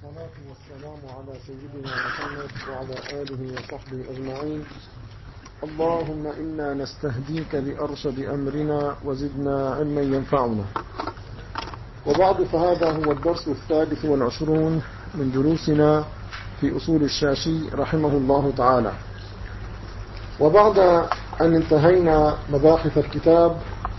والصلاة والسلام على سيدنا محمد وعلى آله وصحبه أجمعين. اللهم إنا نستهديك لأرشد أمرنا وزدنا علما ينفعنا. وبعد، فهذا هو الدرس 23 من دروسنا في أصول الشاشي رحمه الله تعالى. وبعد أن انتهينا مباحث الكتاب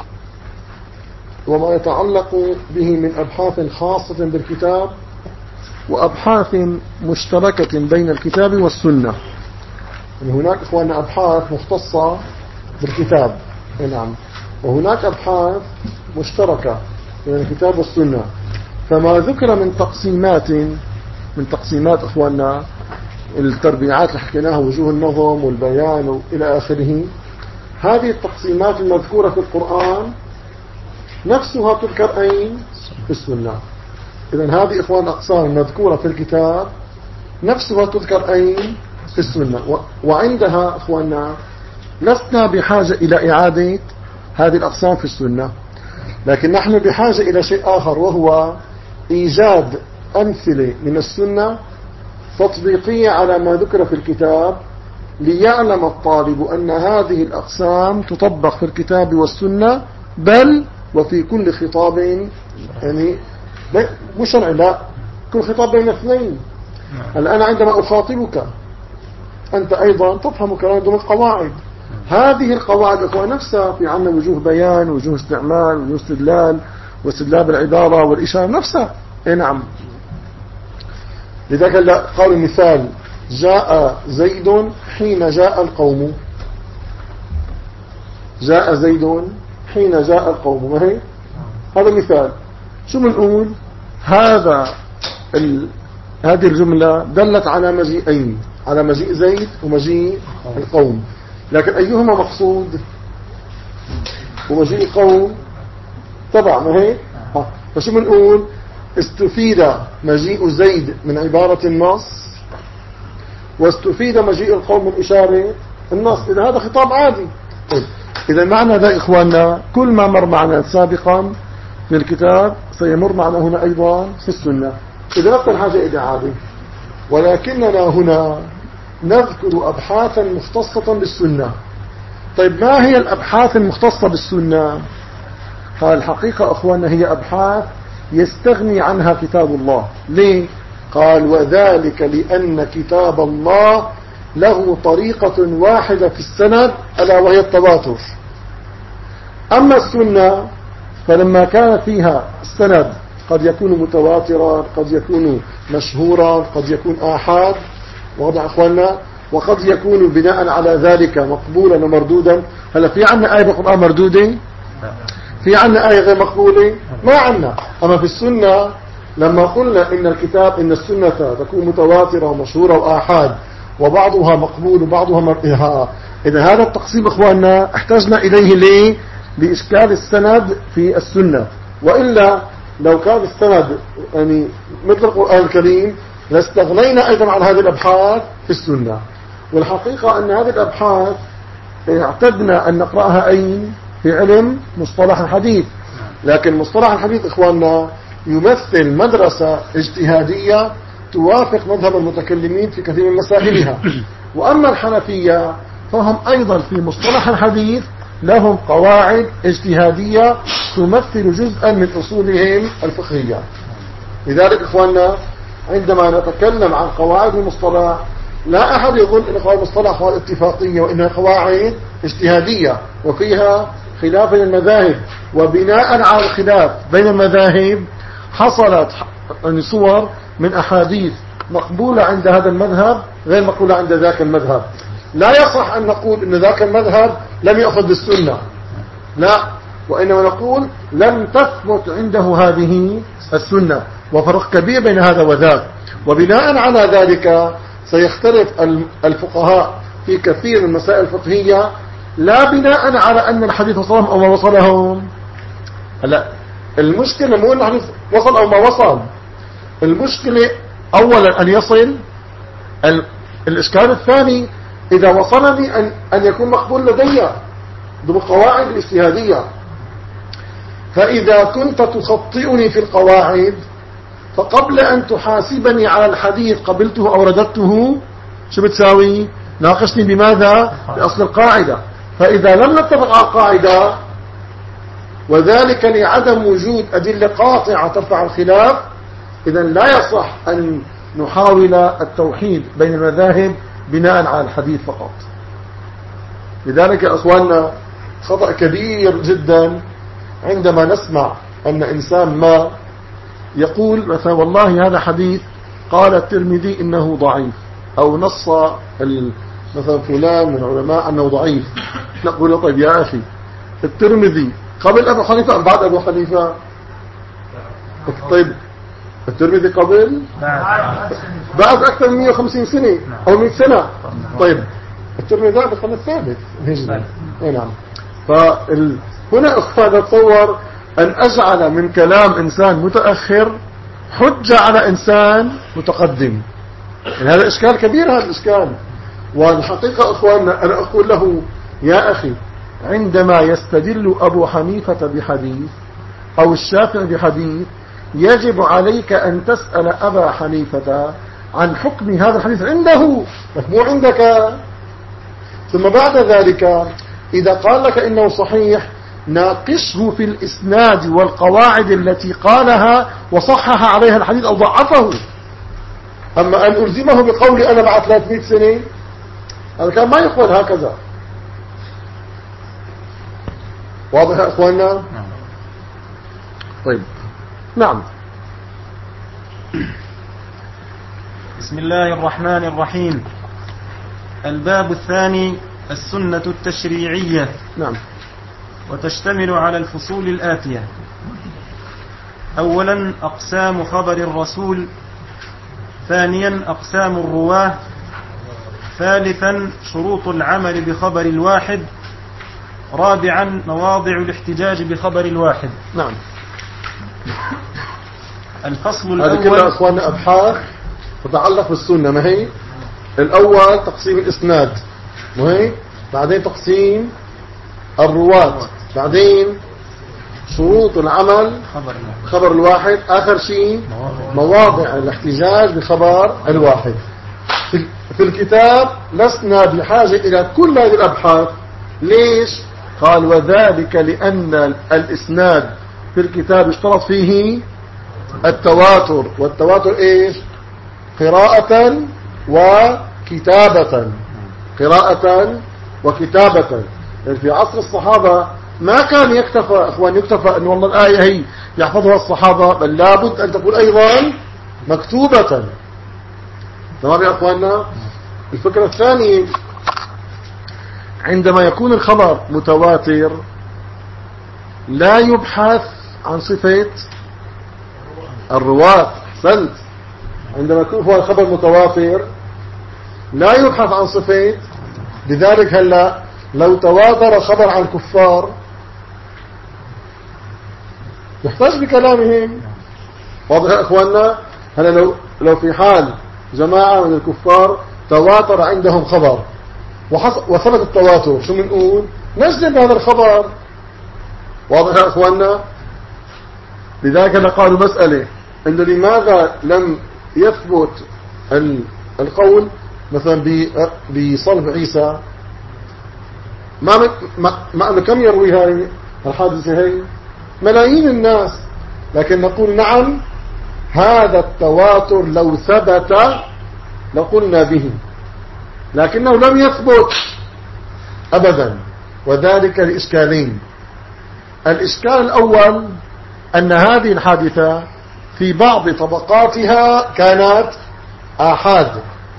وما يتعلق به من أبحاث خاصة بالكتاب وأبحاث مشتركة بين الكتاب والسنة. يعني هناك إخواننا أبحاث مختصة بالكتاب، نعم، وهناك أبحاث مشتركة بين الكتاب والسنة. فما ذكر من تقسيمات إخواننا التربيعات اللي حكيناها، وجوه النظم والبيان إلى آخره، هذه التقسيمات المذكورة في القرآن نفسها تذكر أين؟ في السنة. إذن هذه إخوان أقسام مذكورة في الكتاب نفسها تذكر أين؟ في السنة. وعندها إخواننا لسنا بحاجة إلى إعادة هذه الأقسام في السنة، لكن نحن بحاجة إلى شيء آخر، وهو إيجاد أمثلة من السنة تطبيقية على ما ذكر في الكتاب، ليعلم الطالب أن هذه الأقسام تطبق في الكتاب والسنة، بل وفي كل خطاب، يعني مش شرعي، لا، كل خطاب بين اثنين. الآن عندما أخاطبك أنت أيضا تفهم كلام ضمن القواعد. هذه القواعد أخوة نفسها في عنا وجوه بيان، وجوه استعمال، وجوه استدلال، واستدلال بالعبارة والإشارة نفسها. نعم. لذلك قال المثال: جاء زيد حين جاء القوم. جاء زيد حين جاء القوم، ما هي؟ هذا مثال. شو بنقول؟ هذه الجملة دلت على مجيئين، على مجيء زيد ومجيء القوم، لكن أيهما مقصود؟ ومجيء القوم تبع، ما هي؟ فشو بنقول؟ استفيد مجيء زيد من عبارة النص، واستفيد مجيء القوم من إشارة النص. إذا هذا خطاب عادي. إذا معنى ذا إخواننا كل ما مر معنا سابقا في الكتاب سيمر معنا هنا أيضا في السنة. إذا نفس الحاجة إلى عادي، ولكننا هنا نذكر أبحاثا مختصة بالسنة. طيب، ما هي الأبحاث المختصة بالسنة؟ الحقيقة أخواننا هي أبحاث يستغني عنها كتاب الله. ليه؟ قال: وذلك لأن كتاب الله له طريقة واحدة في السند، ألا وهي التواتر. أما السنة فلما كان فيها السند قد يكون متواترا، قد يكون مشهورا، قد يكون آحاد، واضح أخواننا، وقد يكون بناء على ذلك مقبولا ومردودا. هلا في عنا آية بالقرآن مردودة؟ في عنا آية غير مقبولة؟ ما عنا. أما في السنة لما قلنا إن السنة تكون متواترة ومشهورة وآحاد، وبعضها مقبول وبعضها إذا هذا التقسيم إخواننا احتجنا إليه ليه؟ لإشكال السند في السنة. وإلا لو كان السند يعني مثل القرآن الكريم لاستغنينا أيضا عن هذه الأبحاث في السنة. والحقيقة أن هذه الأبحاث اعتدنا أن نقرأها أين؟ في علم مصطلح الحديث. لكن مصطلح الحديث إخواننا يمثل مدرسة اجتهادية توافق مذهب المتكلمين في كثير من مسائلها. وأما الحنفية فهم أيضا في مصطلح الحديث لهم قواعد اجتهادية تمثل جزءا من أصولهم الفقهية. لذلك إخواننا عندما نتكلم عن قواعد المصطلح لا أحد يظن أن قواعد المصطلح هو اتفاقية، وإنها قواعد اجتهادية وفيها خلاف بين المذاهب. وبناء على الخلاف بين المذاهب حصلت صور من أحاديث مقبولة عند هذا المذهب غير مقبولة عند ذاك المذهب. لا يصح أن نقول أن ذاك المذهب لم يأخذ بالسنة، لا، وإنما نقول لم تثبت عنده هذه السنة، وفرق كبير بين هذا وذاك. وبناء على ذلك سيختلف الفقهاء في كثير من المسائل الفقهية، لا بناء على أن الحديث وصلهم أو ما وصلهم. لا، المشكلة مو أن الحديث وصل أو ما وصل، المشكلة أولا أن يصل. الإشكال الثاني إذا وصلني أن يكون مقبول لدي ضمن قواعد الاجتهادية. فإذا كنت تخطئني في القواعد فقبل أن تحاسبني على الحديث قبلته أو رددته شو بتساوي؟ ناقشني بماذا؟ بأصل القاعدة. فإذا لم نتفق على القاعدة وذلك لعدم وجود أدلة قاطعة ترفع الخلاف، إذا لا يصح أن نحاول التوحيد بين المذاهب بناء على الحديث فقط. لذلك يا أخواننا خطأ كبير جدا عندما نسمع أن إنسان ما يقول مثلا والله هذا حديث قال الترمذي إنه ضعيف، أو نص مثلا فلان من العلماء أنه ضعيف. نقول له طيب يا أخي الترمذي قبل أبو حنيفة أم بعد أبو حنيفة؟ طيب الترمذي قبل بعد أكثر من 150 سنة أو 100 سنة. طيب الترمذي ده بالقرن الثالث هجري. نعم. فهنا أخوة نتصور أن أجعل من كلام إنسان متأخر حجة على إنسان متقدم، يعني هذا إشكال كبير. هذا الإشكال، والحقيقة أخواننا أنا أقول له يا أخي عندما يستدل أبو حنيفة بحديث أو الشافعي بحديث يجب عليك أن تسأل أبا حنيفة عن حكم هذا الحديث عنده مو عندك. ثم بعد ذلك إذا قال لك إنه صحيح ناقشه في الإسناد والقواعد التي قالها وصحح عليها الحديث أو ضعفه. أما أن ألزمه بقولي أنا بعد 300 سنة هذا كان ما يقول هكذا. واضح يا أخواننا؟ طيب نعم. بسم الله الرحمن الرحيم. الباب الثاني السنة التشريعية. نعم. وتشتمل على الفصول الآتية: أولا أقسام خبر الرسول، ثانيا أقسام الرواه، ثالثا شروط العمل بخبر الواحد، رابعا مواضع الاحتجاج بخبر الواحد. نعم. الفصل الأول هذه كلها أخواننا أبحاث تتعلق بالسنة. ما هي الأول تقسيم الإسناد، ما هي بعدين تقسيم الرواة، بعدين شروط العمل خبر الواحد، آخر شيء مواضع الاحتجاج بخبر الواحد. في الكتاب لسنا بحاجة إلى كل هذه الأبحاث. ليش؟ قال وذلك لأن الإسناد في الكتاب اشترط فيه التواتر. والتواتر إيش؟ قراءة وكتابة. قراءة وكتابة. يعني في عصر الصحابة ما كان يكتفى أخوان يكتفى أن والله الآية هي يحفظها الصحابة، بل لابد أن تكون أيضا مكتوبة. تمام يا أخواننا؟ الفكرة الثانية عندما يكون الخبر متواتر لا يبحث عن صفة الرواة. أحسنت. عندما يكون هو الخبر متواتر لا يبحث عن صفة. لذلك هلا لو تواتر خبر عن الكفار يحتاج بكلامهم. واضح يا اخواننا؟ هلا لو في حال جماعة من الكفار تواتر عندهم خبر وثبت التواتر شو بنقول؟ نجزم هذا الخبر. واضح يا اخواننا؟ لذلك قالوا مسألة انه لماذا لم يثبت القول مثلا بصلب عيسى؟ ما أنه كم يروي هاي الحادثة هي؟ ملايين الناس. لكن نقول نعم هذا التواتر لو ثبت لقلنا به، لكنه لم يثبت أبدا. وذلك لإشكالين. الإشكال الأول أن هذه الحادثة في بعض طبقاتها كانت آحاد.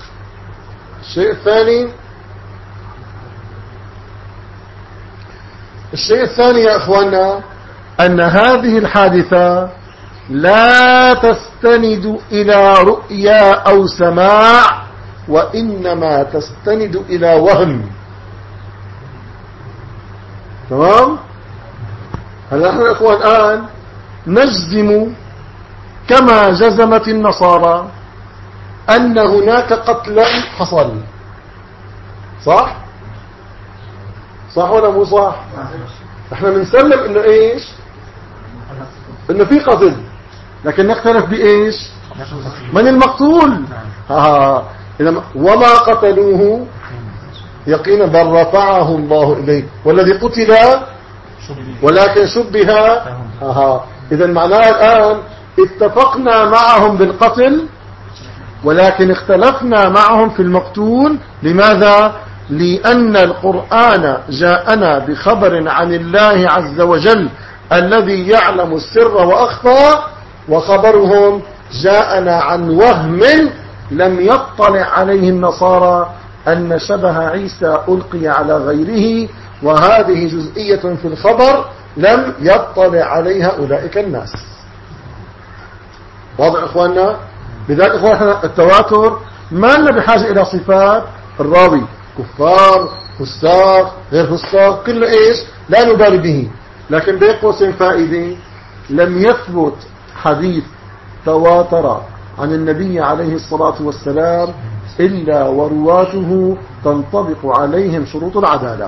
الشيء الثاني يا أخوانا أن هذه الحادثة لا تستند إلى رؤيا أو سماع، وإنما تستند إلى وهم. تمام؟ هل نحن يا أخوان الآن نجزم كما جزمت النصارى أن هناك قتل حصل؟ صح؟ صح ولا مو صح؟ احنا بنسلم انه ايش؟ انه في قتل. لكن نختلف بإيش؟ من المقتول. إذا وما قتلوه يقينا بل رفعه الله إليه، والذي قتل ولكن شبه. إذا معناه الآن اتفقنا معهم بالقتل ولكن اختلفنا معهم في المقتول. لماذا؟ لأن القرآن جاءنا بخبر عن الله عز وجل الذي يعلم السر وأخفى، وخبرهم جاءنا عن وهم لم يطلع عليه النصارى أن شبه عيسى ألقي على غيره، وهذه جزئية في الخبر لم يطلع عليها أولئك الناس. واضح إخواننا؟ بذلك إخواننا التواتر ما لنا بحاجة إلى صفات الراوي، كفار، فساق، غير فساق، كله إيش لا نبالي به. لكن بين قوسين فائدة، لم يثبت حديث تواتر عن النبي عليه الصلاة والسلام إلا ورواته تنطبق عليهم شروط العدالة.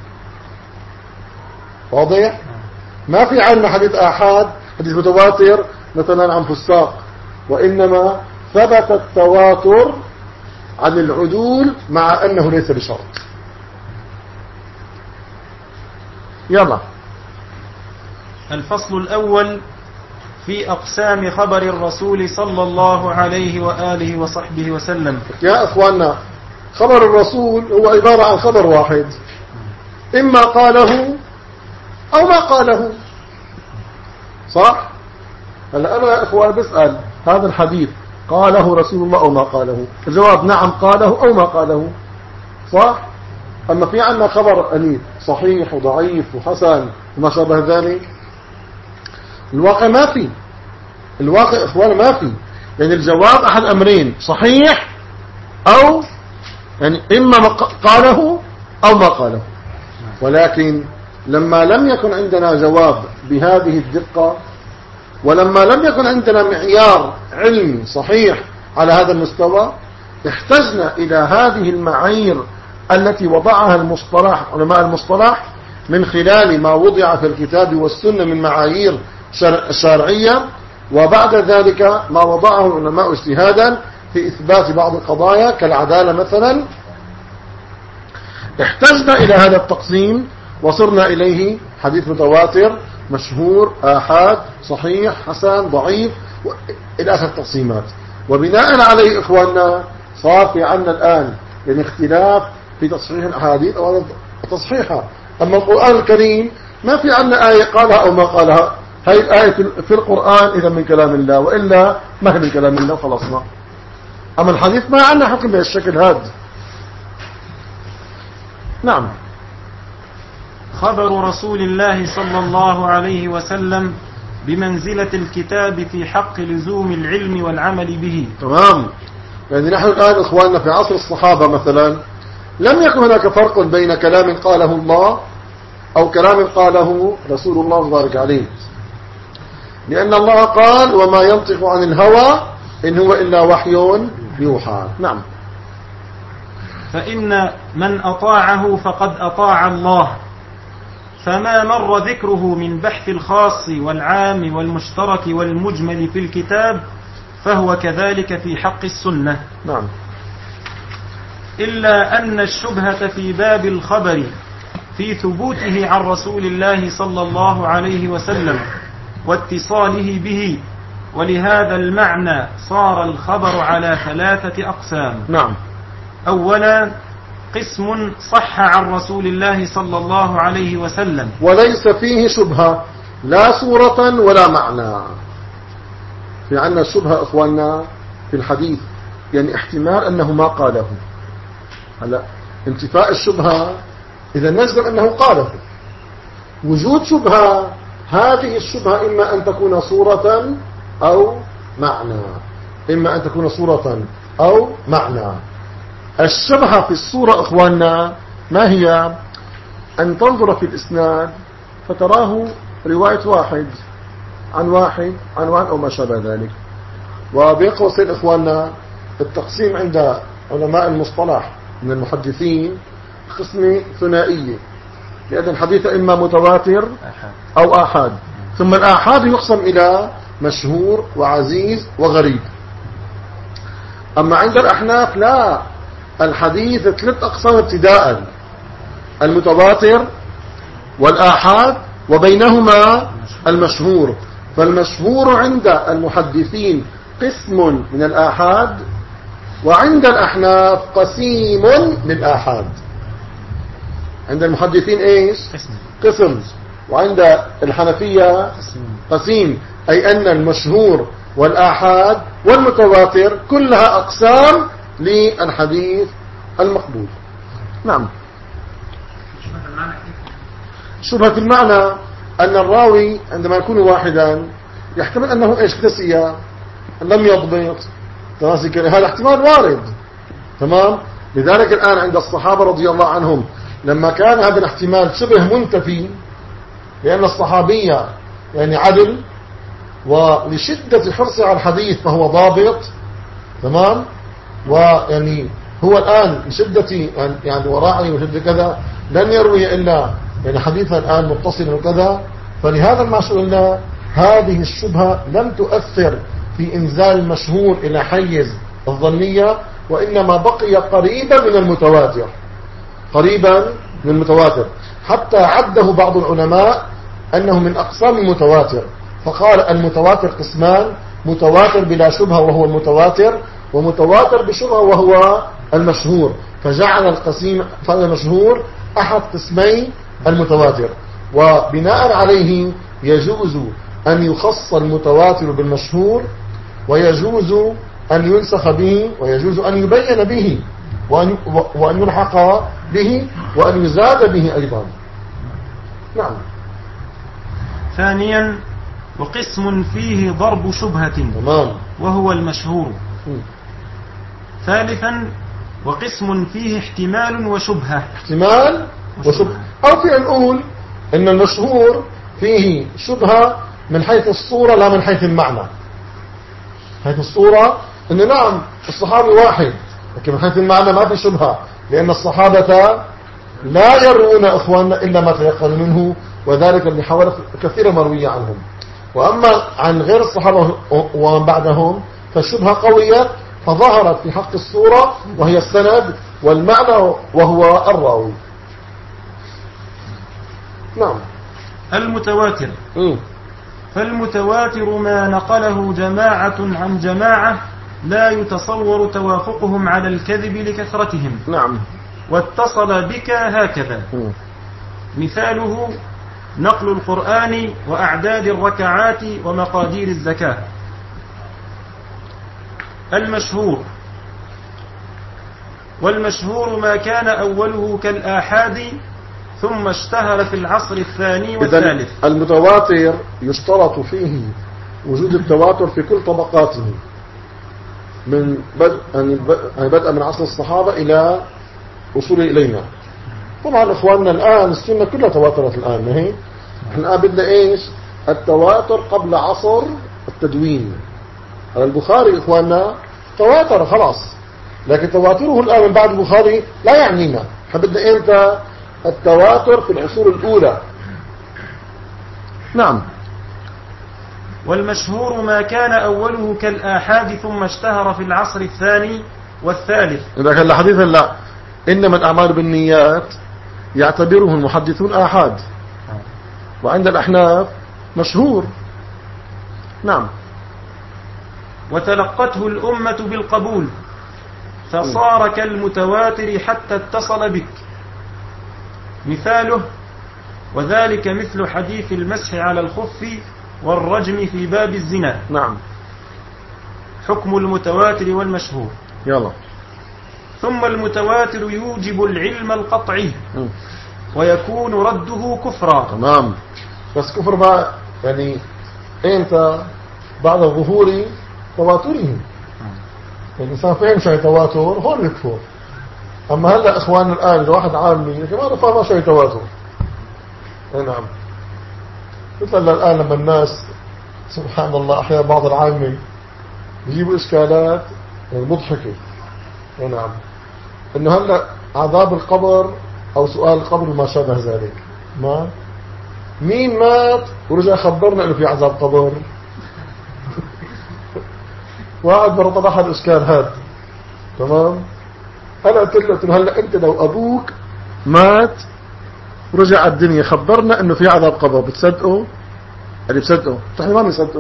واضح؟ ما في عنا حديث آحاد، حديث متواتر مثلا عن فساق، وإنما ثبت التواتر عن العدول مع أنه ليس بشرط. يلا. الفصل الأول في أقسام خبر الرسول صلى الله عليه وآله وصحبه وسلم. يا أخواننا، خبر الرسول هو عبارة عن خبر واحد، إما قاله أو ما قاله. صح؟ هلا أنا يا إخوان بسأل هذا الحديث قاله رسول الله أو ما قاله؟ الجواب نعم قاله أو ما قاله. صح؟ أما في عنا خبر أنيب صحيح وضعيف وحسن وما شابه ذلك، الواقع ما في. الواقع إخوان ما في. يعني الجواب أحد أمرين، صحيح أو يعني إما قاله أو ما قاله. ولكن لما لم يكن عندنا جواب بهذه الدقة، ولما لم يكن عندنا معيار علمي صحيح على هذا المستوى، احتجنا إلى هذه المعايير التي وضعها المصطلح علماء المصطلح من خلال ما وضع في الكتاب والسنة من معايير شرعية، وبعد ذلك ما وضعه العلماء اجتهادا في إثبات بعض القضايا كالعدالة مثلا. احتجنا إلى هذا التقسيم وصرنا إليه حديث متواتر، مشهور، آحاد، صحيح، حسن، ضعيف، إلى آخر التقسيمات. وبناء عليه إخواننا صار في عنا الآن يعني اختلاف في تصحيح الأحاديث أو تصحيحها. أما القرآن الكريم ما في عنا آية قالها أو ما قالها، هاي الآية في القرآن إذا من كلام الله، وإلا ما هي من كلام الله خلصنا. أما الحديث ما عنا حكم بهالشكل هذا. نعم. خبر رسول الله صلى الله عليه وسلم بمنزلة الكتاب في حق لزوم العلم والعمل به. تمام. يعني نحن الآن إخواننا في عصر الصحابة مثلا لم يكن هناك فرق بين كلام قاله الله أو كلام قاله رسول الله وبارك عليه، لأن الله قال وما ينطق عن الهوى إن هو إلا وحي يوحى. نعم. فإن من أطاعه فقد أطاع الله، فما مر ذكره من بحث الخاص والعام والمشترك والمجمل في الكتاب فهو كذلك في حق السنة. نعم. إلا أن الشبهة في باب الخبر في ثبوته عن رسول الله صلى الله عليه وسلم واتصاله به، ولهذا المعنى صار الخبر على 3 أقسام. نعم. أولا قسم صح عن رسول الله صلى الله عليه وسلم وليس فيه شبهة لا صورة ولا معنى. في عنا الشبهة إخواننا في الحديث يعني احتمال أنه ما قاله. هلا انتفاء الشبهة إذا نجزم أنه قاله. وجود شبهة، هذه الشبهة إما أن تكون صورة أو معنى، إما أن تكون صورة أو معنى. الشبهة في الصورة إخواننا ما هي؟ أن تنظر في الإسناد فتراه رواية واحد عن واحد أو ما شابه ذلك. وبين قوسين إخواننا التقسيم عند علماء المصطلح من المحدثين قسم ثنائية، لأن الحديث إما متواتر أو آحاد، ثم الآحاد يقسم إلى مشهور وعزيز وغريب. أما عند الأحناف لا، الحديث 3 أقسام ابتداء: المتواتر والآحاد وبينهما المشهور. فالمشهور عند المحدثين قسم من الآحاد، وعند الأحناف قسيم للآحاد. عند المحدثين إيش؟ قسم. وعند الحنفية قسيم، أي أن المشهور والآحاد والمتواتر كلها أقسام للحديث المقبول. نعم. شبهة المعنى أن الراوي عندما يكون واحدا يحتمل أنه إيش؟ نسي، لم يضبط، هذا احتمال وارد. تمام. لذلك الآن عند الصحابة رضي الله عنهم لما كان هذا الاحتمال شبه منتفي، لأن الصحابية يعني عدل، ولشدة حرصه على الحديث فهو ضابط. تمام. ويعني هو الآن لشدة يعني وراعي وشدة كذا لن يروي إلا يعني حديثا الآن متصل وكذا. فلهذا ما قلنا هذه الشبهة لم تؤثر في إنزال المشهور إلى حيز الظنية، وإنما بقي قريبا من المتواتر، قريبا من المتواتر، حتى عده بعض العلماء أنه من أقسام المتواتر. فقال المتواتر قسمان: متواتر بلا شبهة وهو المتواتر، ومتواتر بشبهة وهو المشهور. فجعل القسيم فالمشهور أحد قسمي المتواتر. وبناء عليه يجوز أن يخص المتواتر بالمشهور، ويجوز أن ينسخ به، ويجوز أن يبين به، وأن يلحق به، وأن يزاد به أيضا. نعم. ثانيا: وقسم فيه ضرب شبهة تمام وهو المشهور. ثالثا: وقسم فيه احتمال وشبهة. احتمال وشبهة، أو في نقول إن المشهور فيه شبهة من حيث الصورة لا من حيث المعنى. حيث الصورة إن نعم الصحابي واحد، لكن من حيث المعنى ما في شبهة، لأن الصحابة لا يروون إخواننا إلا ما تيقن منه، وذلك بحوالي كثيرة مروية عنهم. وأما عن غير الصحابة ومن بعدهم فالشبهة قوية، فظهرت في حق الصورة وهي السند، والمعنى وهو الراوي. نعم. المتواتر. فالمتواتر ما نقله جماعة عن جماعة لا يتصور توافقهم على الكذب لكثرتهم. نعم. واتصل بك هكذا. مثاله نقل القرآن وأعداد الركعات ومقادير الزكاة. المشهور. والمشهور ما كان أوله كالآحاد ثم اشتهر في العصر الثاني والثالث. المتواتر يشترط فيه وجود التواتر في كل طبقاته، من بدء من عصر الصحابة إلى وصوله إلينا. طبعا إخواننا الآن السنة كلها تواترت الآن. هي احنا بدنا إيش؟ التواتر قبل عصر التدوين. على البخاري إخواننا تواتر خلاص، لكن تواتره الآن من بعد البخاري لا يعنينا. احنا بدنا إمتى؟ التواتر في العصور الأولى. نعم. والمشهور ما كان أوله كالآحاد ثم اشتهر في العصر الثاني والثالث. إذا كان الحديث لا، إنما الأعمال بالنيات يعتبره المحدثون آحاد، وعند الأحناف مشهور. نعم. وتلقته الأمة بالقبول فصار كالمتواتر حتى اتصل بك. مثاله وذلك مثل حديث المسح على الخف والرجم في باب الزنا. نعم. حكم المتواتر والمشهور. يلا. ثم المتواتر يوجب العلم القطعي ويكون رده كفرا. تمام. بس كفر بقى يعني امتى؟ بعد ظهور تواتره. الإنسان فهم شيء تواتر هون يكفر. أما هلا إخواننا الآن إذا واحد عامي كمان فهم شيء تواتر. نعم. مثل الآن لما الناس سبحان الله أحيانا بعض العامي يجيبوا إشكالات مضحكة. نعم. إنه هلا عذاب القبر أو سؤال القبر وما شابه ذلك، ما مين مات ورجع خبرنا إنه في عذاب قبر؟ واحد مرة طرح الإشكال هذا، تمام؟ أنا قلت له هلا أنت لو أبوك مات ورجع الدنيا خبرنا إنه في عذاب قبر، بتصدقه؟ اللي بصدقه، صحيح ما بنصدقه.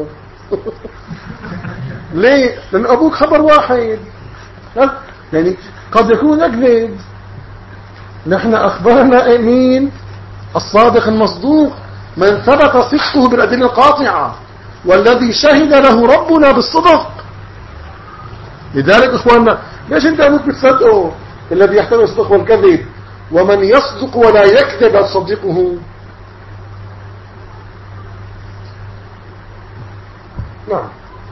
ليه؟ لأن أبوك خبر واحد، يعني قد يكون أكذب. نحن أخبرنا مين؟ الصادق المصدوق، من ثبت صدقه بالأدلة القاطعة، والذي شهد له ربنا بالصدق. لذلك إخواننا، ليش أنت أبوك بتصدقه؟ الذي يحتمل الصدق والكذب، ومن يصدق ولا يكذب تصدقه. نعم.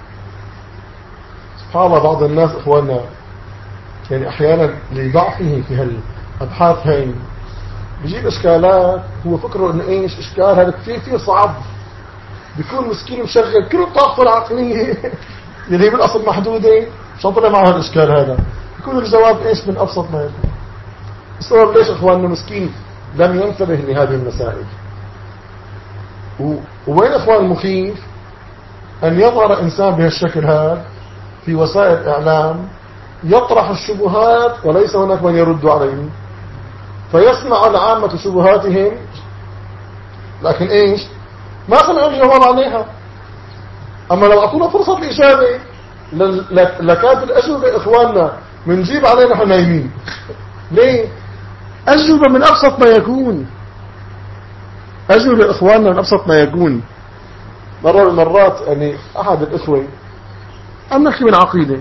سبحان الله، بعض الناس إخواننا يعني أحيانا لضعفه في هالأبحاث هين بيجيب إشكالات هو فكره إنه إيش إشكال هذا كثير صعب، بيكون مسكين مشغل كل طاقته العقلية اللي هي بالأصل محدودة مش طلع معه الإشكال هذا، يكون الجواب إيش من أبسط ما يكون. السبب ليش إخواننا مسكين لم ينتبه لهذه المسائل. ووين إخوان المخيف أن يظهر إنسان بهالشكل هذا في وسائل الإعلام يطرح الشبهات وليس هناك من يرد عليه، فيسمع العامة شبهاتهم لكن إيش ما سمعوا الجواب عليها. أما لو أعطونا فرصة الإجابة لكاد الأجوبة إخواننا منجيب علينا نحن نايمين. ليه؟ أجوبة من أبسط ما يكون، أجوبة إخواننا من أبسط ما يكون. مرة من المرات يعني أحد الإخوة عم نحكي من عقيدة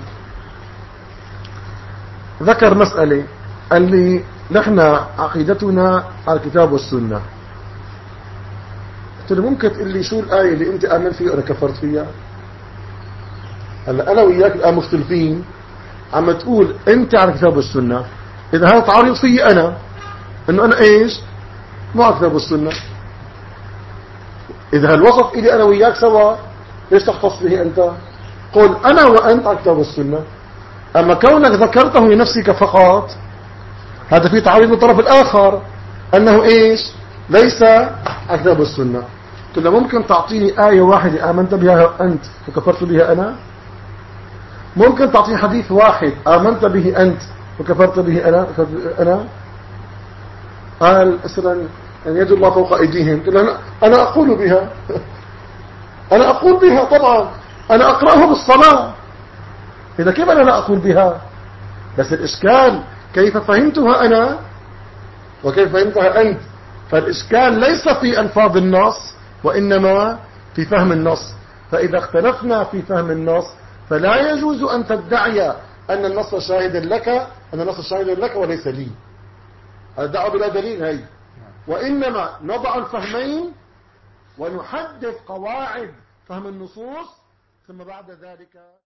ذكر مسألة، قال لي نحن عقيدتنا على الكتاب والسنة. قلت له ممكن تقول لي شو الآية اللي أنت آمنت فيها وأنا كفرت فيها؟ هلا أنا وياك الآن مختلفين، عم تقول أنت على الكتاب والسنة، إذا هذا تعارض فيي أنا إنه أنا إيش مع الكتاب والسنة. إذا هالوصف إلي أنا وياك سوا ليش تختص به أنت؟ قل أنا وأنت على الكتاب والسنة. أما كونك ذكرته لنفسك فقط هذا فيه تعارض من الطرف الآخر أنه إيش ليس على الكتاب والسنة. قلت له ممكن تعطيني آية واحدة آمنت بها أنت وكفرت بها أنا؟ ممكن تعطيني حديث واحد آمنت به أنت وكفرت به أنا؟ قال مثلا أن يد الله فوق أيديهم. قلت له أنا أقول بها. أنا أقول بها طبعا، أنا أقرأها بالصلاة. إذا كيف أنا لا أقول بها؟ بس الإشكال كيف فهمتها أنا وكيف فهمتها أنت. فالإشكال ليس في ألفاظ النص وإنما في فهم النص. فإذا اختلفنا في فهم النص فلا يجوز أن تدعي أن النص شاهد لك، أن النص شاهد لك وليس لي. هذا دعوة بلا دليل هي. وإنما نضع الفهمين ونحدد قواعد فهم النصوص ثم بعد ذلك